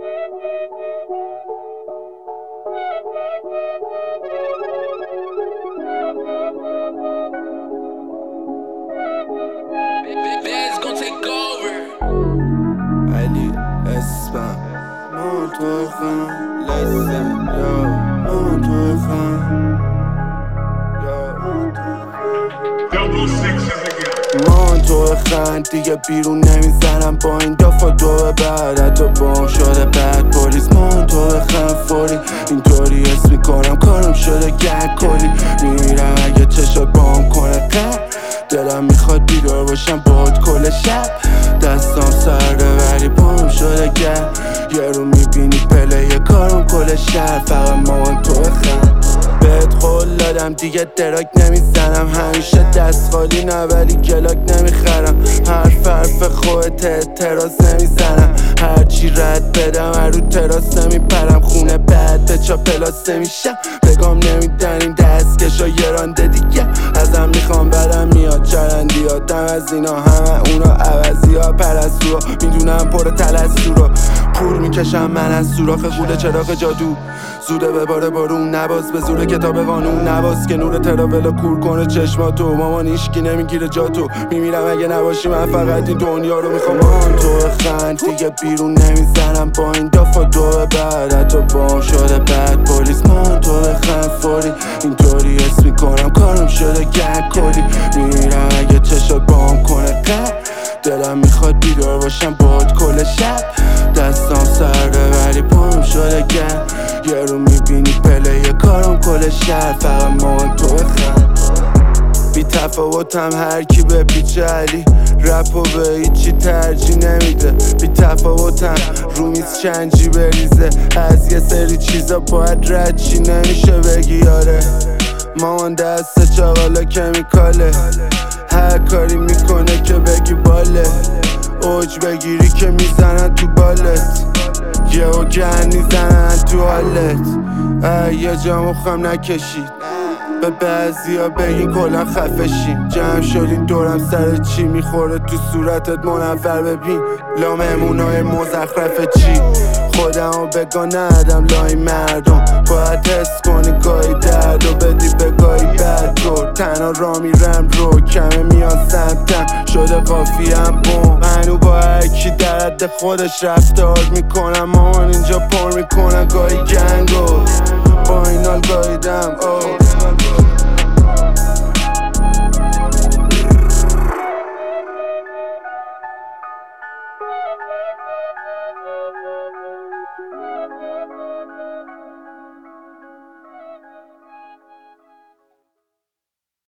Bed's gonna take over. علی اسپم منطقم لسم یا منطقم من تو خند دیگه بیرون نمیزنم با این دفعه دو بعد حتی بام شده بد پلیس من تو خند فوری اینطوری اسم میکنم کارم شده گرد کلی میرم اگه چشات بام کنه قد دلم میخواد بیدار باشم باید کل شب دستام سرده ولی پام شده گرد یه رو میبینی پله کارم کل شهر فقط من تو خند بهت قول دادم دیگه دراک نمیزنم همیشه دست خالی نه ولی گلاک نمیخرم حرف خودت اعتراض نمیزنم هرچی رد بدم هر رو تراس نمیپرم خونه بعد به چا پلاس نمیشم بگم نمیدن این دستکشا یه رانده دیگه ازم میخوام برم میاد چرندی ها دم از اینا همه اونا عوضی ها پرستو ها میدونم پر تلستو رو پور میکشم من از سوراخ خود چراغ جادو زوده به باره بارون نباز به زور کتاب قانون نباز که نور تراولا کور کنه چشماتو مامان ایشکی نمیگیره جاتو میمیرم اگه نباشی من فقط این دنیا رو میخوام من تو خند دیگه بیرون نمیزنم با این دفعه دو بعد حتی بام شده بد پلیس من تو خند فوری اینطوری اسم میکنم کارم شده گرد کلی میمیرم اگه چشات بام کنه قد دلم میخواد بیدار باشم باید کل شب دستام سرده ولی پام شده گرد یه رو میبینی پله کارم کل شهر فقط من تو خند بی تفاوتم هر کی به پیچ علی رپو به هیچی ترجیح نمیده بی تفاوتم رو میز چنجی بریزه از یه سری چیزا باید رد چی نمیشه بگی آره مامان دست چاقالا کمیکاله هر کاری میکنه که بگی باله اوج بگیری که میزنن تو بالت یهو گن میزنن تو حالت یه جا مخم نکشید به بعضی ها بگین کلا خفشین جمع شدین دورم سر چی میخوره تو صورتت منفر ببین لاممونای مزخرف چی خودمو بگاه ندم لای مردم باید حس کنی گاهی درد و بدی به گاهی بد دور تنها را میرم رو کمه میان سمتم شده قافیم بوم منو با هرکی در حد خودش رفتار میکنم مامان اینجا پر میکنم گاهی گنگو با این حال گاهیدم